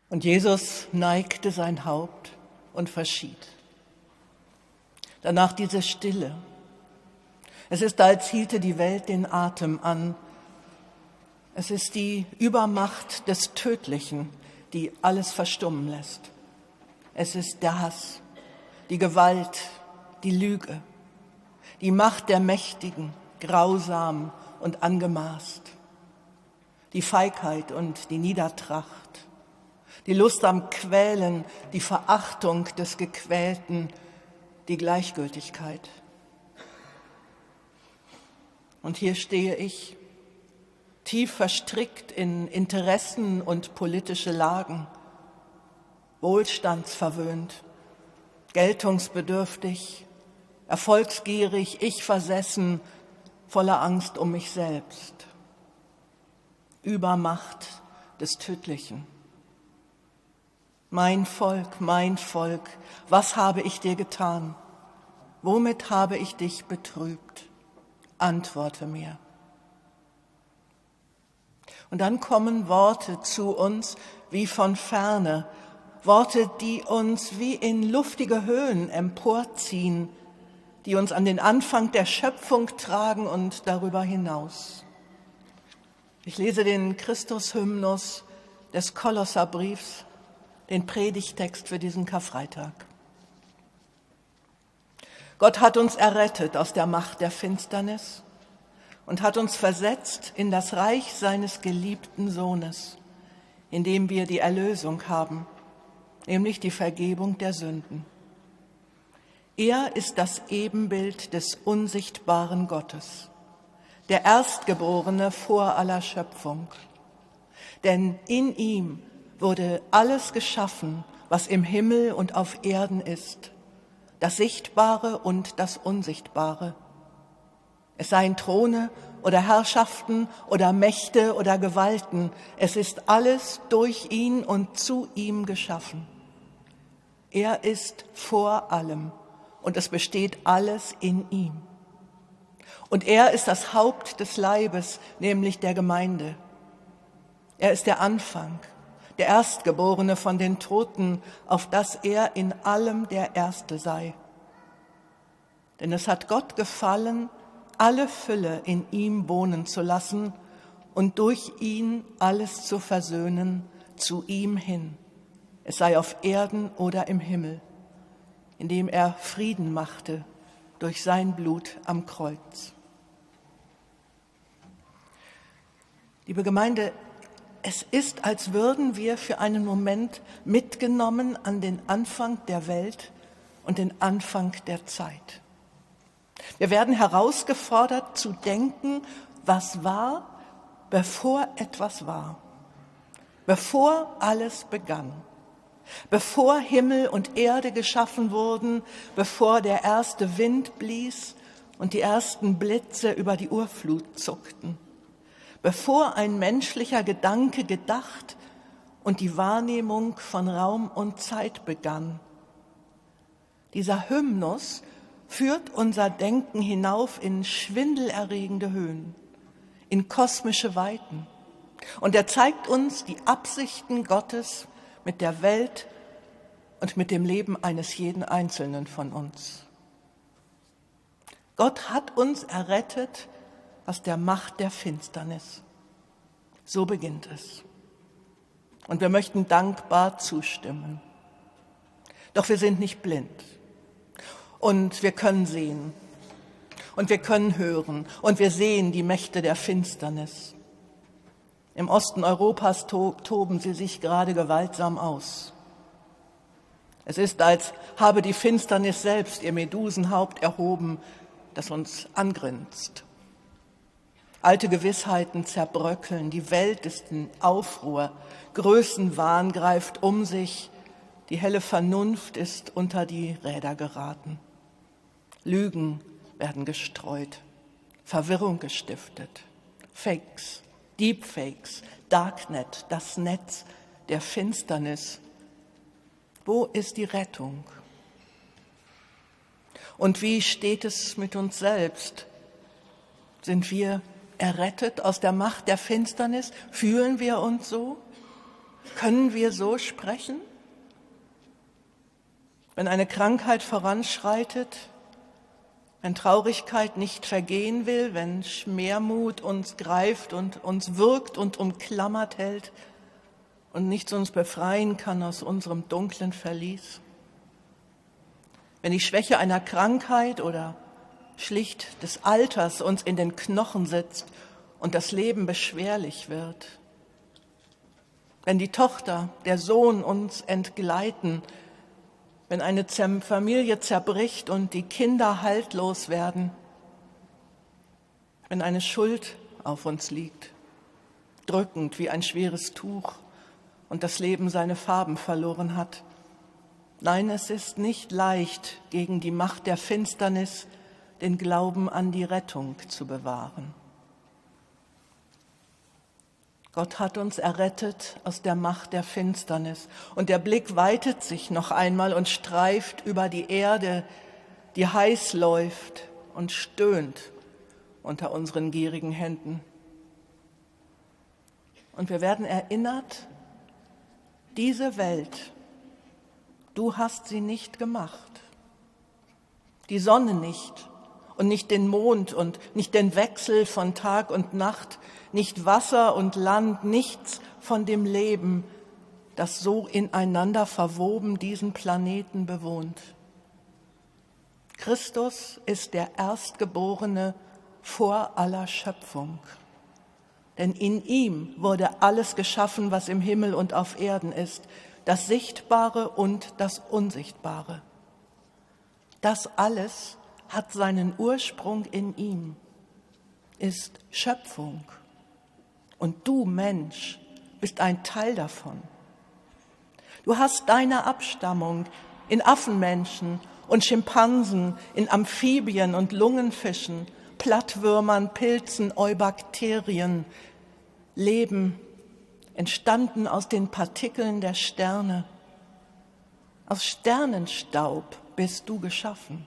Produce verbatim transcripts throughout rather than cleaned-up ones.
Und Jesus neigte sein Haupt und verschied. Danach diese Stille. Es ist, als hielte die Welt den Atem an. Es ist die Übermacht des Tödlichen, die alles verstummen lässt. Es ist der Hass, die Gewalt, die Lüge, die Macht der Mächtigen, grausam und angemaßt, die Feigheit und die Niedertracht, die Lust am Quälen, die Verachtung des Gequälten, die Gleichgültigkeit. Und hier stehe ich, tief verstrickt in Interessen und politische Lagen, wohlstandsverwöhnt, geltungsbedürftig, erfolgsgierig, ich versessen, voller Angst um mich selbst. Übermacht des Tödlichen. Mein Volk, mein Volk, was habe ich dir getan? Womit habe ich dich betrübt? Antworte mir. Und dann kommen Worte zu uns wie von ferne, Worte, die uns wie in luftige Höhen emporziehen, die uns an den Anfang der Schöpfung tragen und darüber hinaus. Ich lese den Christushymnus des Kolosserbriefs, den Predigtext für diesen Karfreitag. Gott hat uns errettet aus der Macht der Finsternis und hat uns versetzt in das Reich seines geliebten Sohnes, in dem wir die Erlösung haben, nämlich die Vergebung der Sünden. Er ist das Ebenbild des unsichtbaren Gottes, der Erstgeborene vor aller Schöpfung. Denn in ihm wurde alles geschaffen, was im Himmel und auf Erden ist, das Sichtbare und das Unsichtbare. Es seien Throne oder Herrschaften oder Mächte oder Gewalten, es ist alles durch ihn und zu ihm geschaffen. Er ist vor allem und es besteht alles in ihm. Und er ist das Haupt des Leibes, nämlich der Gemeinde. Er ist der Anfang, der Erstgeborene von den Toten, auf dass er in allem der Erste sei. Denn es hat Gott gefallen, alle Fülle in ihm wohnen zu lassen und durch ihn alles zu versöhnen zu ihm hin, es sei auf Erden oder im Himmel, indem er Frieden machte durch sein Blut am Kreuz. Liebe Gemeinde, es ist, als würden wir für einen Moment mitgenommen an den Anfang der Welt und den Anfang der Zeit. Wir werden herausgefordert zu denken, was war, bevor etwas war, bevor alles begann, bevor Himmel und Erde geschaffen wurden, bevor der erste Wind blies und die ersten Blitze über die Urflut zuckten, bevor ein menschlicher Gedanke gedacht und die Wahrnehmung von Raum und Zeit begann. Dieser Hymnus führt unser Denken hinauf in schwindelerregende Höhen, in kosmische Weiten. Und er zeigt uns die Absichten Gottes mit der Welt und mit dem Leben eines jeden Einzelnen von uns. Gott hat uns errettet aus der Macht der Finsternis. So beginnt es. Und wir möchten dankbar zustimmen. Doch wir sind nicht blind. Und wir können sehen. Und wir können hören. Und wir sehen die Mächte der Finsternis. Im Osten Europas to- toben sie sich gerade gewaltsam aus. Es ist, als habe die Finsternis selbst ihr Medusenhaupt erhoben, das uns angrinst. Alte Gewissheiten zerbröckeln, die Welt ist in Aufruhr, Größenwahn greift um sich, die helle Vernunft ist unter die Räder geraten. Lügen werden gestreut, Verwirrung gestiftet, Fakes, Deepfakes, Darknet, das Netz der Finsternis. Wo ist die Rettung? Und wie steht es mit uns selbst? Sind wir errettet aus der Macht der Finsternis? Fühlen wir uns so? Können wir so sprechen? Wenn eine Krankheit voranschreitet, wenn Traurigkeit nicht vergehen will, wenn Schwermut uns greift und uns wirkt und umklammert hält und nichts uns befreien kann aus unserem dunklen Verlies. Wenn die Schwäche einer Krankheit oder schlicht des Alters uns in den Knochen sitzt und das Leben beschwerlich wird. Wenn die Tochter, der Sohn uns entgleiten, wenn eine Familie zerbricht und die Kinder haltlos werden, wenn eine Schuld auf uns liegt, drückend wie ein schweres Tuch und das Leben seine Farben verloren hat. Nein, es ist nicht leicht, gegen die Macht der Finsternis den Glauben an die Rettung zu bewahren. Gott hat uns errettet aus der Macht der Finsternis. Und der Blick weitet sich noch einmal und streift über die Erde, die heiß läuft und stöhnt unter unseren gierigen Händen. Und wir werden erinnert, diese Welt, du hast sie nicht gemacht. Die Sonne nicht und nicht den Mond und nicht den Wechsel von Tag und Nacht, nicht Wasser und Land, nichts von dem Leben, das so ineinander verwoben diesen Planeten bewohnt. Christus ist der Erstgeborene vor aller Schöpfung. Denn in ihm wurde alles geschaffen, was im Himmel und auf Erden ist, das Sichtbare und das Unsichtbare. Das alles hat seinen Ursprung in ihm, ist Schöpfung. Und du, Mensch, bist ein Teil davon. Du hast deine Abstammung in Affenmenschen und Schimpansen, in Amphibien und Lungenfischen, Plattwürmern, Pilzen, Eubakterien, Leben, entstanden aus den Partikeln der Sterne. Aus Sternenstaub bist du geschaffen.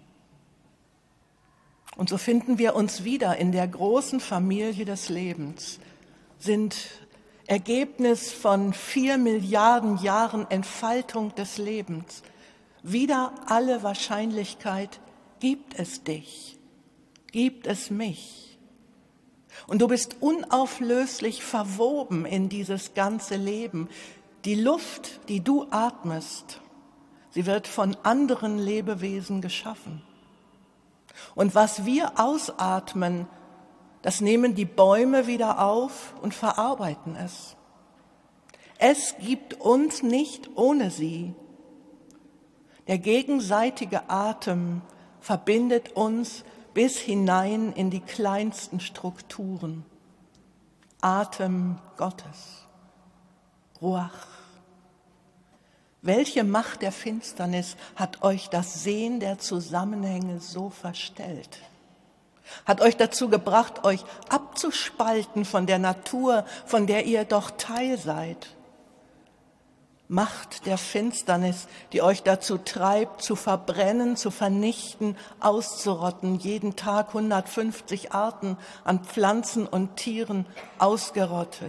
Und so finden wir uns wieder in der großen Familie des Lebens, sind Ergebnis von vier Milliarden Jahren Entfaltung des Lebens. Wider alle Wahrscheinlichkeit gibt es dich, gibt es mich. Und du bist unauflöslich verwoben in dieses ganze Leben. Die Luft, die du atmest, sie wird von anderen Lebewesen geschaffen. Und was wir ausatmen, das nehmen die Bäume wieder auf und verarbeiten es. Es gibt uns nicht ohne sie. Der gegenseitige Atem verbindet uns bis hinein in die kleinsten Strukturen. Atem Gottes, Ruach. Welche Macht der Finsternis hat euch das Sehen der Zusammenhänge so verstellt? Hat euch dazu gebracht, euch abzuspalten von der Natur, von der ihr doch Teil seid? Macht der Finsternis, die euch dazu treibt, zu verbrennen, zu vernichten, auszurotten, jeden Tag hundertfünfzig Arten an Pflanzen und Tieren ausgerottet.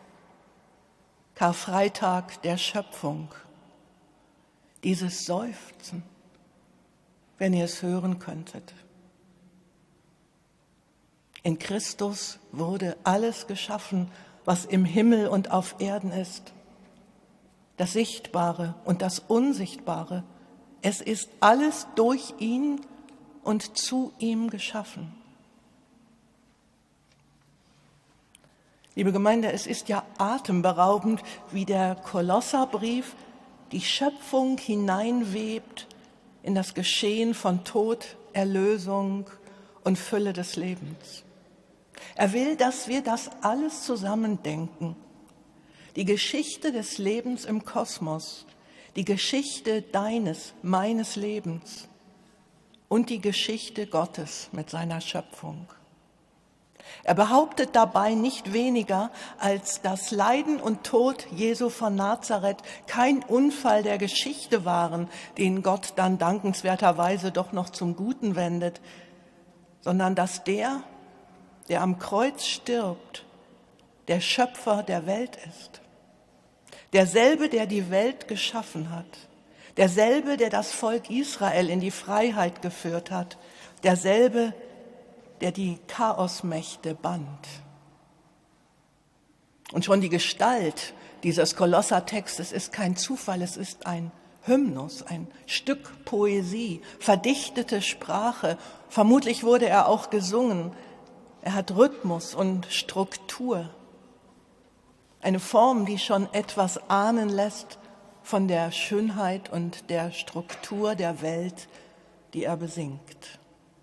Karfreitag der Schöpfung. Dieses Seufzen, wenn ihr es hören könntet. In Christus wurde alles geschaffen, was im Himmel und auf Erden ist. Das Sichtbare und das Unsichtbare. Es ist alles durch ihn und zu ihm geschaffen. Liebe Gemeinde, es ist ja atemberaubend, wie der Kolosserbrief die Schöpfung hineinwebt in das Geschehen von Tod, Erlösung und Fülle des Lebens. Er will, dass wir das alles zusammendenken. Die Geschichte des Lebens im Kosmos, die Geschichte deines, meines Lebens und die Geschichte Gottes mit seiner Schöpfung. Er behauptet dabei nicht weniger, als dass Leiden und Tod Jesu von Nazareth kein Unfall der Geschichte waren, den Gott dann dankenswerterweise doch noch zum Guten wendet, sondern dass der, der am Kreuz stirbt, der Schöpfer der Welt ist. Derselbe, der die Welt geschaffen hat, derselbe, der das Volk Israel in die Freiheit geführt hat, derselbe, der die Chaosmächte band. Und schon die Gestalt dieses Kolossertextes ist kein Zufall, es ist ein Hymnus, ein Stück Poesie, verdichtete Sprache. Vermutlich wurde er auch gesungen. Er hat Rhythmus und Struktur. Eine Form, die schon etwas ahnen lässt von der Schönheit und der Struktur der Welt, die er besingt.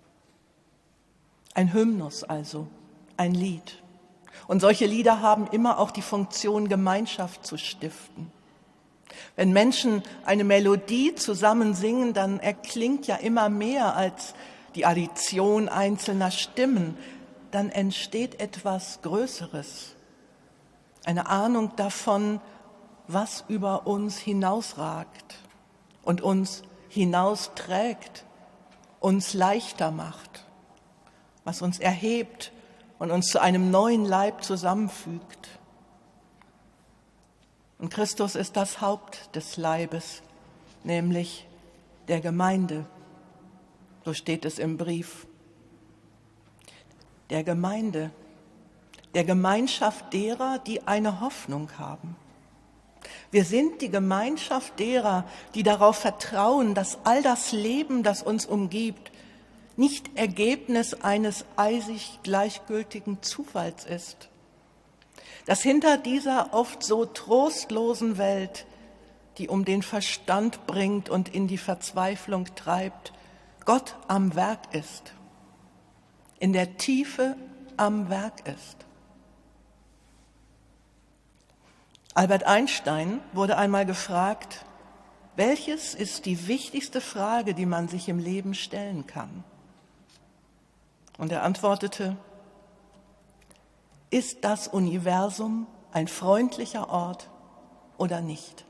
Ein Hymnus also, ein Lied. Und solche Lieder haben immer auch die Funktion, Gemeinschaft zu stiften. Wenn Menschen eine Melodie zusammen singen, dann erklingt ja immer mehr als die Addition einzelner Stimmen. Dann entsteht etwas Größeres. Eine Ahnung davon, was über uns hinausragt und uns hinausträgt, uns leichter macht, was uns erhebt und uns zu einem neuen Leib zusammenfügt. Und Christus ist das Haupt des Leibes, nämlich der Gemeinde. So steht es im Brief. Der Gemeinde, der Gemeinschaft derer, die eine Hoffnung haben. Wir sind die Gemeinschaft derer, die darauf vertrauen, dass all das Leben, das uns umgibt, nicht Ergebnis eines eisig gleichgültigen Zufalls ist. Dass hinter dieser oft so trostlosen Welt, die um den Verstand bringt und in die Verzweiflung treibt, Gott am Werk ist, in der Tiefe am Werk ist. Albert Einstein wurde einmal gefragt, welches ist die wichtigste Frage, die man sich im Leben stellen kann? Und er antwortete, ist das Universum ein freundlicher Ort oder nicht?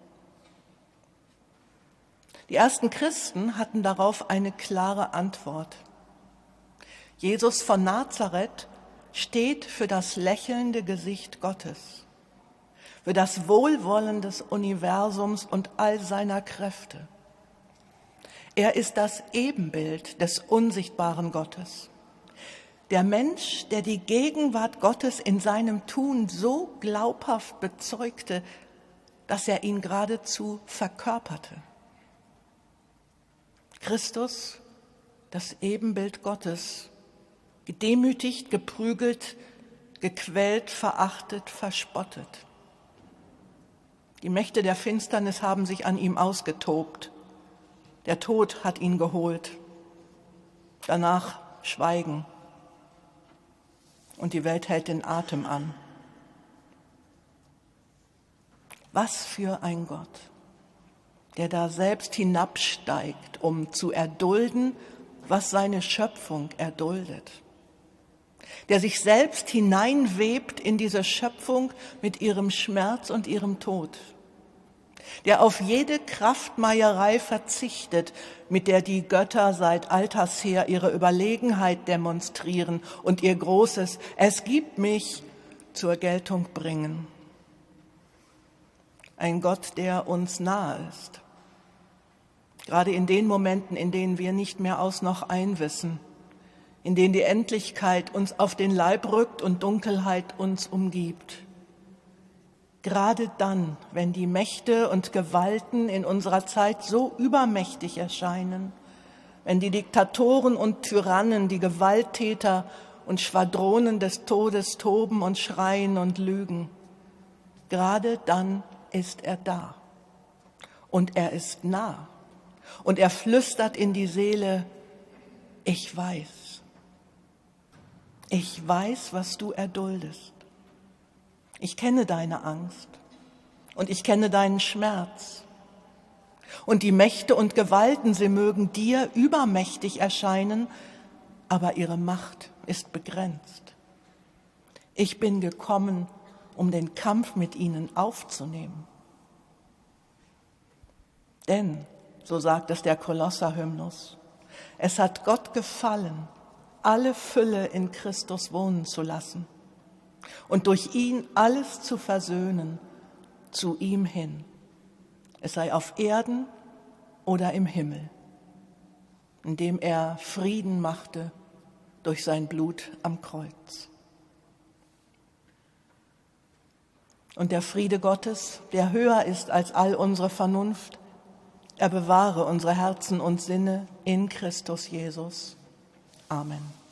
Die ersten Christen hatten darauf eine klare Antwort. Jesus von Nazareth steht für das lächelnde Gesicht Gottes, für das Wohlwollen des Universums und all seiner Kräfte. Er ist das Ebenbild des unsichtbaren Gottes. Der Mensch, der die Gegenwart Gottes in seinem Tun so glaubhaft bezeugte, dass er ihn geradezu verkörperte. Christus, das Ebenbild Gottes, gedemütigt, geprügelt, gequält, verachtet, verspottet. Die Mächte der Finsternis haben sich an ihm ausgetobt. Der Tod hat ihn geholt. Danach Schweigen. Und die Welt hält den Atem an. Was für ein Gott, der da selbst hinabsteigt, um zu erdulden, was seine Schöpfung erduldet. Der sich selbst hineinwebt in diese Schöpfung mit ihrem Schmerz und ihrem Tod. Der auf jede Kraftmeierei verzichtet, mit der die Götter seit alters her ihre Überlegenheit demonstrieren und ihr großes „Es gibt mich" zur Geltung bringen. Ein Gott, der uns nahe ist. Gerade in den Momenten, in denen wir nicht mehr aus noch ein wissen, in denen die Endlichkeit uns auf den Leib rückt und Dunkelheit uns umgibt. Gerade dann, wenn die Mächte und Gewalten in unserer Zeit so übermächtig erscheinen, wenn die Diktatoren und Tyrannen, die Gewalttäter und Schwadronen des Todes toben und schreien und lügen, gerade dann ist er da und er ist nah und er flüstert in die Seele, ich weiß, ich weiß, was du erduldest. Ich kenne deine Angst und ich kenne deinen Schmerz. Und die Mächte und Gewalten, sie mögen dir übermächtig erscheinen, aber ihre Macht ist begrenzt. Ich bin gekommen, um den Kampf mit ihnen aufzunehmen. Denn, so sagt es der Kolosser-Hymnus, es hat Gott gefallen, alle Fülle in Christus wohnen zu lassen und durch ihn alles zu versöhnen, zu ihm hin, es sei auf Erden oder im Himmel, indem er Frieden machte durch sein Blut am Kreuz. Und der Friede Gottes, der höher ist als all unsere Vernunft, er bewahre unsere Herzen und Sinne in Christus Jesus. Amen.